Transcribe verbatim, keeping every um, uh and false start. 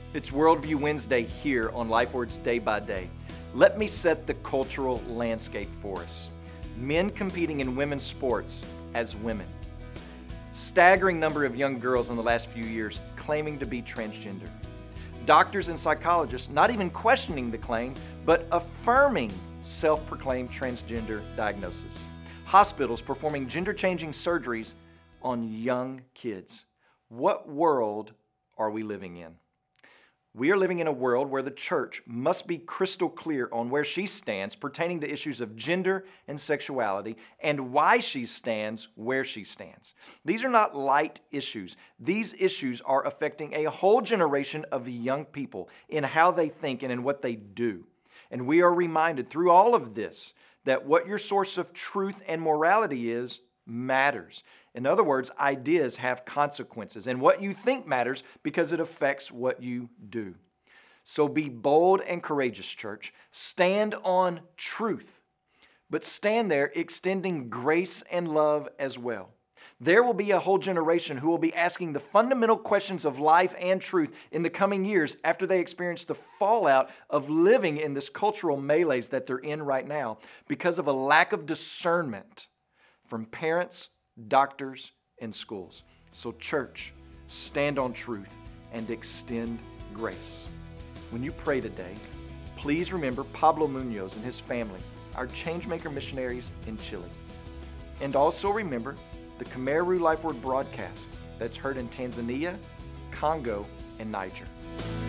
It's Worldview Wednesday here on LifeWords Day by Day. Let me set the cultural landscape for us. Men competing in women's sports as women. Staggering number of young girls in the last few years claiming to be transgender. Doctors and psychologists not even questioning the claim, but affirming self-proclaimed transgender diagnosis. Hospitals performing gender-changing surgeries on young kids. What world are we living in? We are living in a world where the church must be crystal clear on where she stands pertaining to issues of gender and sexuality and why she stands where she stands. These are not light issues. These issues are affecting a whole generation of young people in how they think and in what they do. And we are reminded through all of this that what your source of truth and morality is matters. In other words, ideas have consequences, and what you think matters because it affects what you do. So be bold and courageous, church. Stand on truth, but stand there extending grace and love as well. There will be a whole generation who will be asking the fundamental questions of life and truth in the coming years after they experience the fallout of living in this cultural malaise that they're in right now because of a lack of discernment from parents, doctors, and schools. So church, stand on truth and extend grace. When you pray today, please remember Pablo Munoz and his family, our Changemaker missionaries in Chile. And also remember the Khmer Rouge Life Word broadcast that's heard in Tanzania, Congo, and Niger.